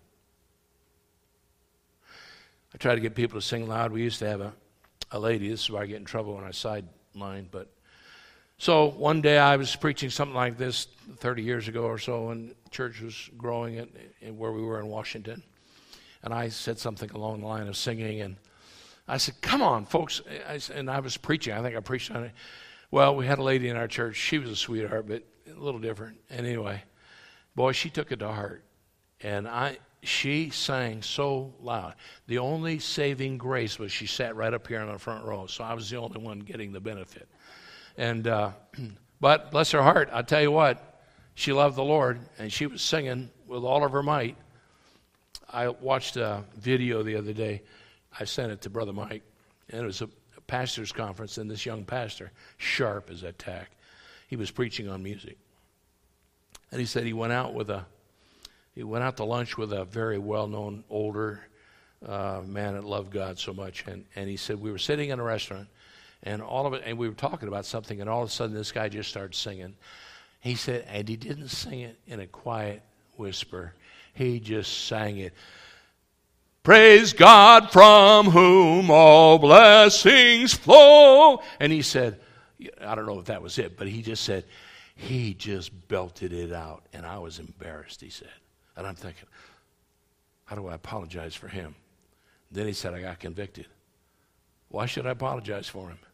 I try to get people to sing loud. We used to have a, a lady. This is why I get in trouble when I sideline. But so one day I was preaching something like this thirty years ago or so, and the church was growing in, in where we were in Washington. And I said something along the line of singing, and I said, come on, folks. I, and I was preaching. I think I preached on it. Well, we had a lady in our church. She was a sweetheart, but a little different. And anyway, boy, she took it to heart. And I, she sang so loud. The only saving grace was she sat right up here in the front row. So I was the only one getting the benefit. And uh, but bless her heart, I'll tell you what, she loved the Lord, and she was singing with all of her might. I watched a video the other day. I sent it to Brother Mike, and it was a pastor's conference, and this young pastor, sharp as a tack, he was preaching on music. And he said he went out with a, he went out to lunch with a very well-known older uh, man that loved God so much, and, and he said we were sitting in a restaurant, and all of it, and we were talking about something, and all of a sudden this guy just started singing. He said, and he didn't sing it in a quiet whisper. He just sang it. Praise God from whom all blessings flow. And he said, I don't know if that was it, but he just said, he just belted it out. And I was embarrassed, he said. And I'm thinking, how do I apologize for him? Then he said, I got convicted. Why should I apologize for him?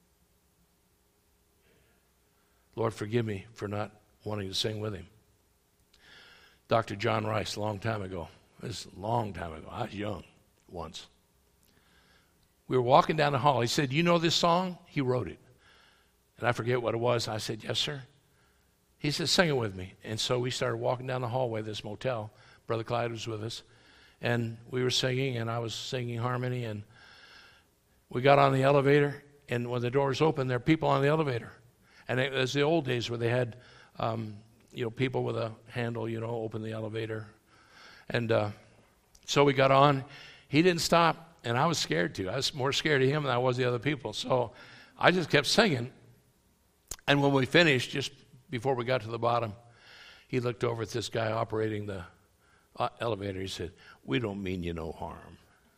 Lord, forgive me for not wanting to sing with him. Doctor John Rice, a long time ago, this is a long time ago. I was young once. We were walking down the hall. He said, you know this song? He wrote it. And I forget what it was. I said, yes, sir. He said, sing it with me. And so we started walking down the hallway of this motel. Brother Clyde was with us. And we were singing, and I was singing harmony. And we got on the elevator, and when the doors opened, there were people on the elevator. And it was the old days where they had, um, you know, people with a handle, you know, open the elevator. And uh, so we got on. He didn't stop, and I was scared too. I was more scared of him than I was the other people. So I just kept singing. And when we finished, just before we got to the bottom, he looked over at this guy operating the uh, elevator. He said, we don't mean you no harm.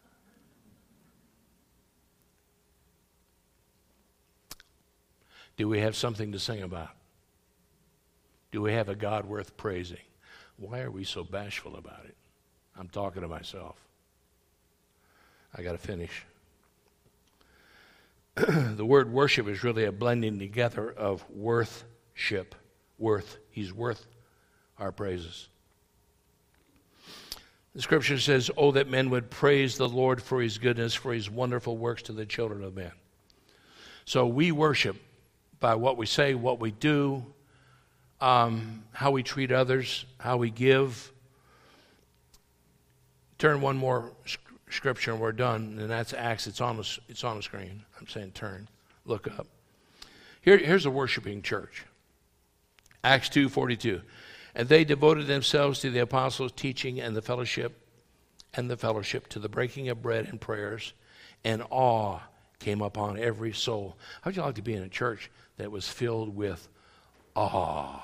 Do we have something to sing about? Do we have a God worth praising? Why are we so bashful about it? I'm talking to myself. I got to finish. The word worship is really a blending together of worthship. Worth. He's worth our praises. The scripture says, oh, that men would praise the Lord for his goodness, for his wonderful works to the children of men. So we worship by what we say, what we do, um, how we treat others, how we give. Turn one more sc- scripture and we're done, and that's Acts. It's on the, it's on the screen. I'm saying turn, look up. Here, here's a worshiping church. Acts two forty-two. And they devoted themselves to the apostles' teaching and the fellowship, and the fellowship, to the breaking of bread and prayers, and awe came upon every soul. How would you like to be in a church that was filled with awe?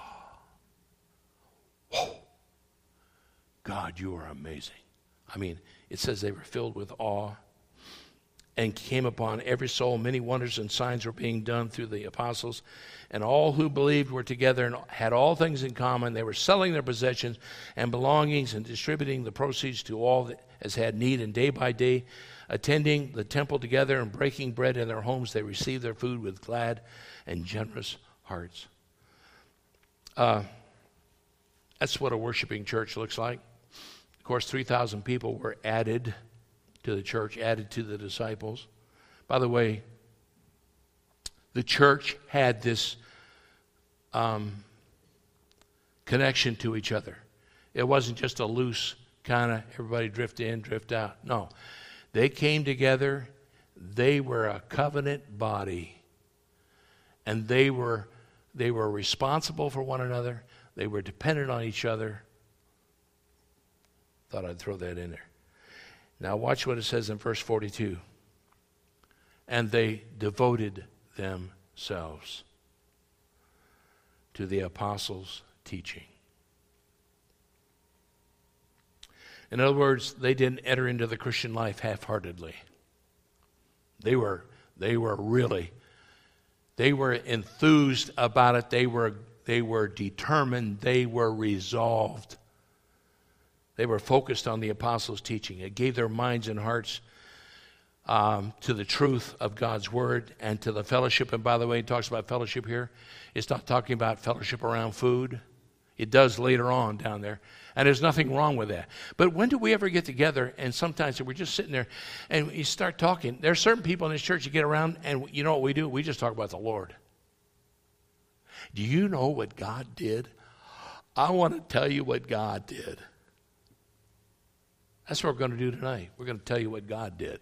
Whoa. God, you are amazing. I mean, it says they were filled with awe, and came upon every soul. Many wonders and signs were being done through the apostles. And all who believed were together and had all things in common. They were selling their possessions and belongings and distributing the proceeds to all that as had need. And day by day, attending the temple together and breaking bread in their homes, they received their food with glad and generous hearts. Uh, that's what a worshiping church looks like. Of course, three thousand people were added to the church, added to the disciples. By the way, the church had this um, connection to each other. It wasn't just a loose kind of everybody drift in, drift out. No, they came together. They were a covenant body, and they were they were responsible for one another. They were dependent on each other. Thought I'd throw that in there. Now watch what it says in verse forty-two. And they devoted themselves to the apostles' teaching. In other words, they didn't enter into the Christian life half-heartedly. They were, they were really, they were enthused about it. They were, they were determined. They were resolved. They were focused on the apostles' teaching. It gave their minds and hearts um, to the truth of God's word and to the fellowship. And by the way, it talks about fellowship here. It's not talking about fellowship around food. It does later on down there. And there's nothing wrong with that. But when do we ever get together and sometimes we're just sitting there and you start talking? There are certain people in this church you get around and you know what we do? We just talk about the Lord. Do you know what God did? I want to tell you what God did. That's what we're going to do tonight. We're going to tell you what God did.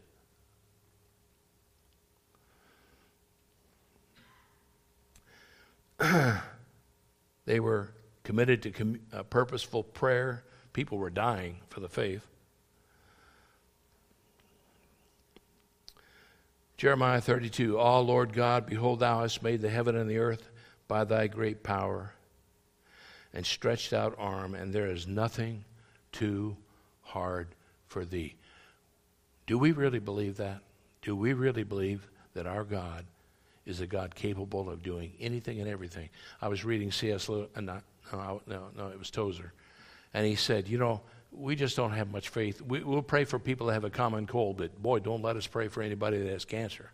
They were committed to com- uh, purposeful prayer. People were dying for the faith. Jeremiah thirty-two, Ah, Lord God, behold, thou hast made the heaven and the earth by thy great power and stretched out arm, and there is nothing too hard for thee. Do we really believe that? Do we really believe that our God is a God capable of doing anything and everything? I was reading C S Lewis, uh, not, no, no, no, it was Tozer, and he said, you know, we just don't have much faith. We, we'll pray for people that have a common cold, but boy, don't let us pray for anybody that has cancer.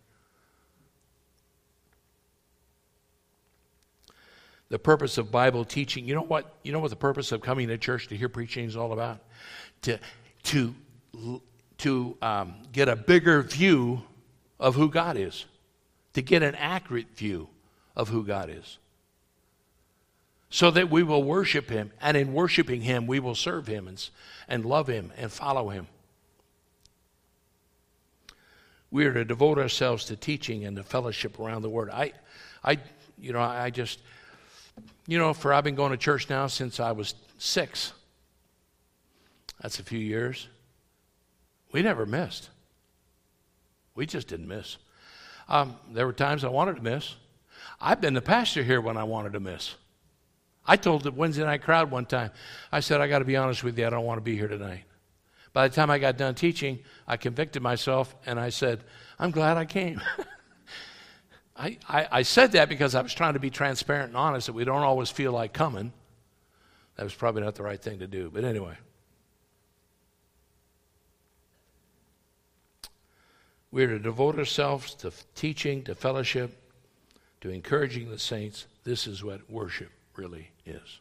The purpose of Bible teaching, you know what? You know what the purpose of coming to church to hear preaching is all about? To to to um, get a bigger view of who God is, to get an accurate view of who God is, so that we will worship him, and in worshiping him, we will serve him and, and love him and follow him. We are to devote ourselves to teaching and to fellowship around the word. I, I, you know, I just, you know, for I've been going to church now since I was six. That's a few years. We never missed. We just didn't miss. Um, there were times I wanted to miss. I've been the pastor here when I wanted to miss. I told the Wednesday night crowd one time, I said, I got to be honest with you, I don't want to be here tonight. By the time I got done teaching, I convicted myself, and I said, I'm glad I came. I, I, I said that because I was trying to be transparent and honest that we don't always feel like coming. That was probably not the right thing to do, but anyway. We are to devote ourselves to teaching, to fellowship, to encouraging the saints. This is what worship really is.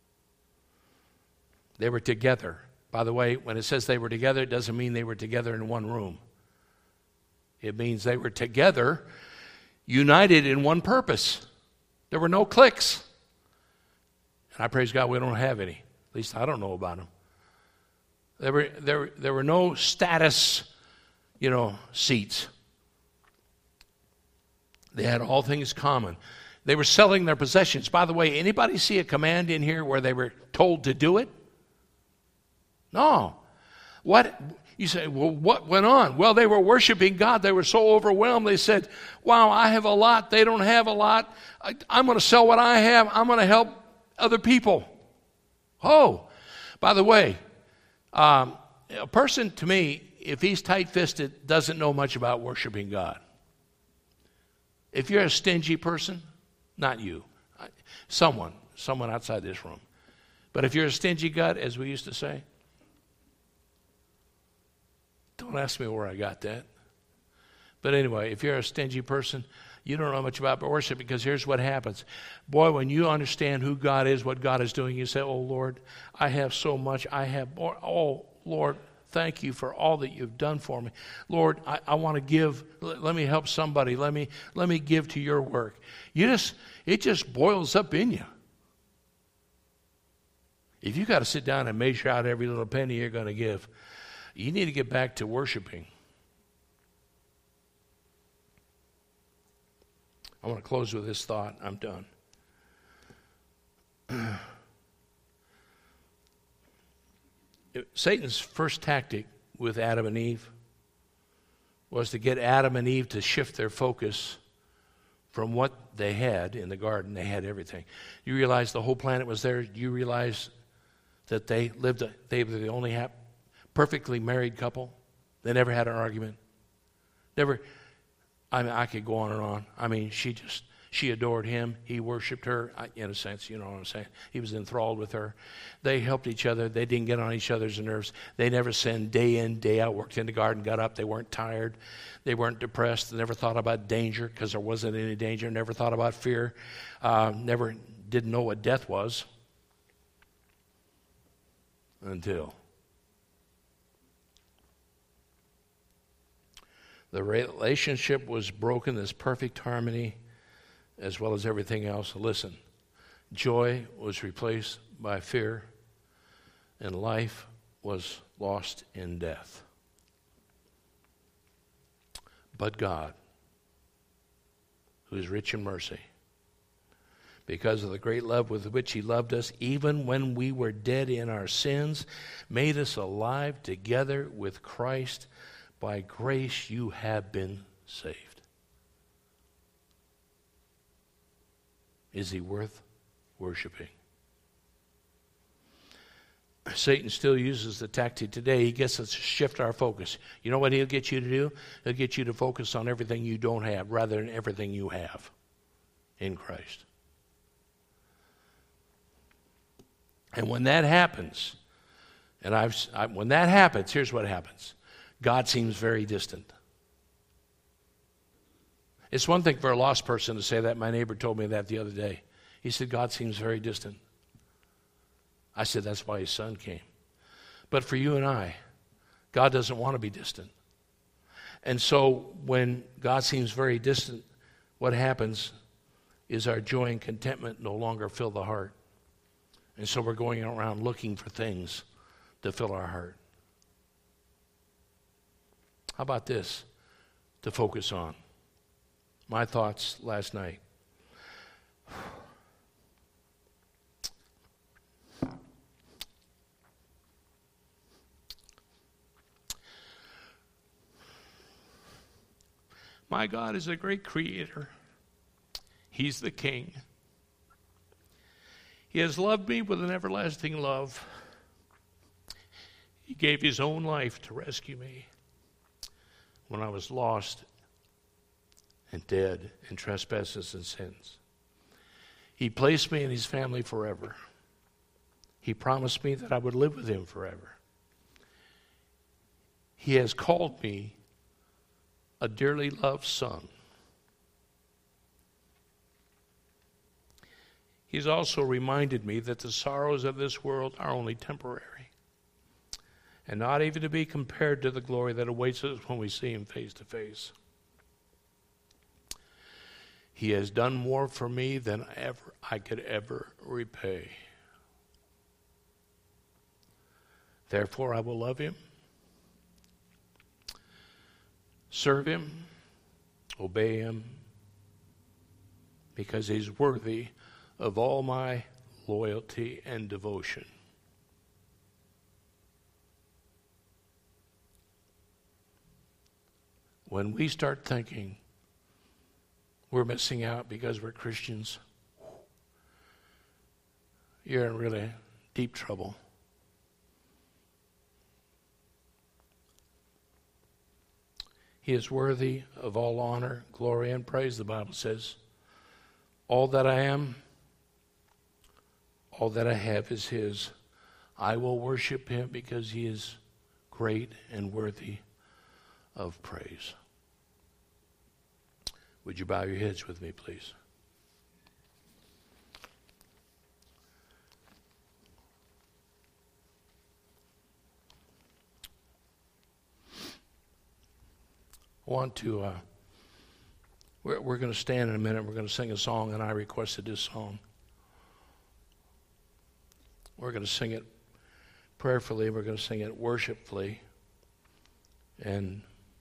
They were together. By the way, when it says they were together, it doesn't mean they were together in one room. It means they were together, united in one purpose. There were no cliques. And I praise God we don't have any. At least I don't know about them. There were, there, there were no status, you know, seats. They had all things common. They were selling their possessions. By the way, anybody see a command in here where they were told to do it? No. What? You say, well, what went on? Well, they were worshiping God. They were so overwhelmed. They said, wow, I have a lot. They don't have a lot. I, I'm going to sell what I have. I'm going to help other people. Oh, by the way, um, a person, to me, if he's tight-fisted, doesn't know much about worshiping God. If you're a stingy person, not you, someone, someone outside this room. But if you're a stingy gut, as we used to say, don't ask me where I got that. But anyway, if you're a stingy person, you don't know much about worship, because here's what happens. Boy, when you understand who God is, what God is doing, you say, oh, Lord, I have so much. I have more. Oh, Lord, thank you for all that you've done for me. Lord, I, I want to give. Let, let me help somebody. Let me, let me give to your work. You just, it just boils up in you. If you got to sit down and measure out every little penny you're going to give, you need to get back to worshiping. I want to close with this thought. I'm done. Satan's first tactic with Adam and Eve was to get Adam and Eve to shift their focus from what they had in the garden. They had everything. You realize the whole planet was there. You realize that they lived, they were the only happy, perfectly married couple. They never had an argument. Never, I mean, I could go on and on. I mean, she just, she adored him. He worshiped her, in a sense, you know what I'm saying. He was enthralled with her. They helped each other. They didn't get on each other's nerves. They never sinned day in, day out, worked in the garden, got up. They weren't tired. They weren't depressed. They never thought about danger, because there wasn't any danger. Never thought about fear. Uh, never didn't know what death was until the relationship was broken, this perfect harmony, as well as everything else. Listen, joy was replaced by fear, and life was lost in death. But God, who is rich in mercy, because of the great love with which he loved us, even when we were dead in our sins, made us alive together with Christ. By grace you have been saved. Is he worth worshiping? Satan still uses the tactic today. He gets us to shift our focus. You know what he'll get you to do? He'll get you to focus on everything you don't have rather than everything you have in Christ. And when that happens, and I've I, when that happens, here's what happens. God seems very distant. It's one thing for a lost person to say that. My neighbor told me that the other day. He said, God seems very distant. I said, that's why his son came. But for you and I, God doesn't want to be distant. And so when God seems very distant, what happens is our joy and contentment no longer fill the heart. And so we're going around looking for things to fill our heart. How about this to focus on? My thoughts last night. My God is a great creator. He's the king. He has loved me with an everlasting love. He gave his own life to rescue me when I was lost and dead in trespasses and sins. He placed me in his family forever. He promised me that I would live with him forever. He has called me a dearly loved son. He's also reminded me that the sorrows of this world are only temporary and not even to be compared to the glory that awaits us when we see him face to face. He has done more for me than ever I could ever repay. Therefore, I will love him, serve him, obey him, because he's worthy of all my loyalty and devotion. When we start thinking we're missing out because we're Christians, you're in really deep trouble. He is worthy of all honor, glory, and praise, the Bible says. All that I am, all that I have is his. I will worship him because he is great and worthy of praise. Would you bow your heads with me, please? I want to, uh, we're, we're going to stand in a minute. We're going to sing a song, and I requested this song. We're going to sing it prayerfully. We're going to sing it worshipfully. And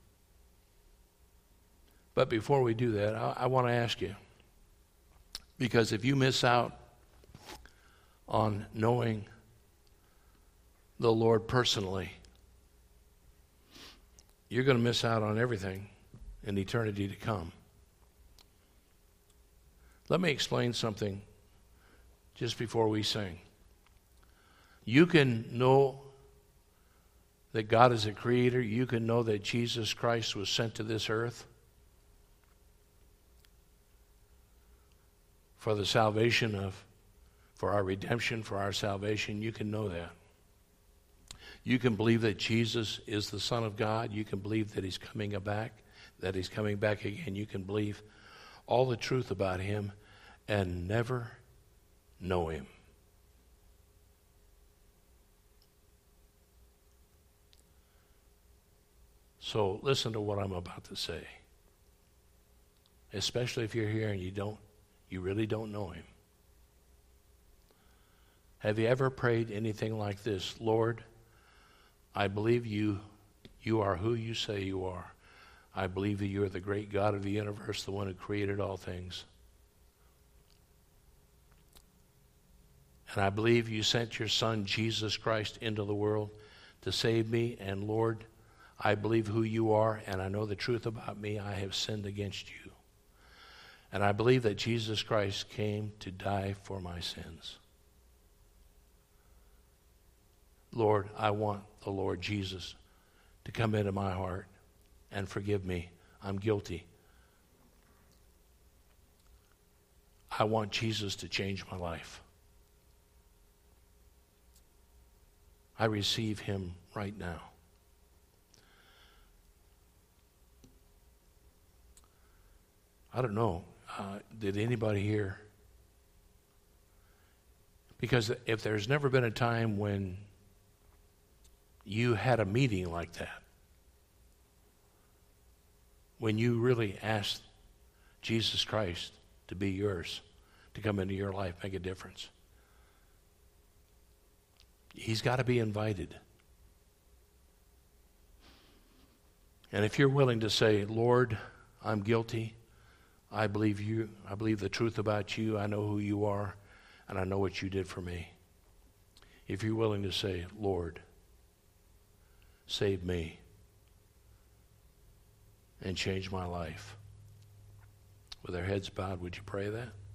but before we do that, I, I want to ask you, because if you miss out on knowing the Lord personally, you're going to miss out on everything in eternity to come. Let me explain something just before we sing. You can know that God is a creator. You can know that Jesus Christ was sent to this earth for the salvation of, for our redemption, for our salvation. You can know that. You can believe that Jesus is the Son of God. You can believe that he's coming back, that he's coming back again. You can believe all the truth about him and never know him. So listen to what I'm about to say. Especially if you're here and you don't, you really don't know him. Have you ever prayed anything like this? Lord, I believe you, you are who you say you are. I believe that you are the great God of the universe, the one who created all things. And I believe you sent your Son, Jesus Christ, into the world to save me. And Lord, I believe who you are, and I know the truth about me. I have sinned against you. And I believe that Jesus Christ came to die for my sins. Lord, I want the Lord Jesus to come into my heart and forgive me. I'm guilty. I want Jesus to change my life. I receive him right now. I don't know. Uh, did anybody here? Because if there's never been a time when you had a meeting like that, when you really asked Jesus Christ to be yours, to come into your life, make a difference, he's got to be invited. And if you're willing to say, Lord, I'm guilty, I believe you, I believe the truth about you, I know who you are, and I know what you did for me. If you're willing to say, Lord, save me and change my life. With our heads bowed, would you pray that?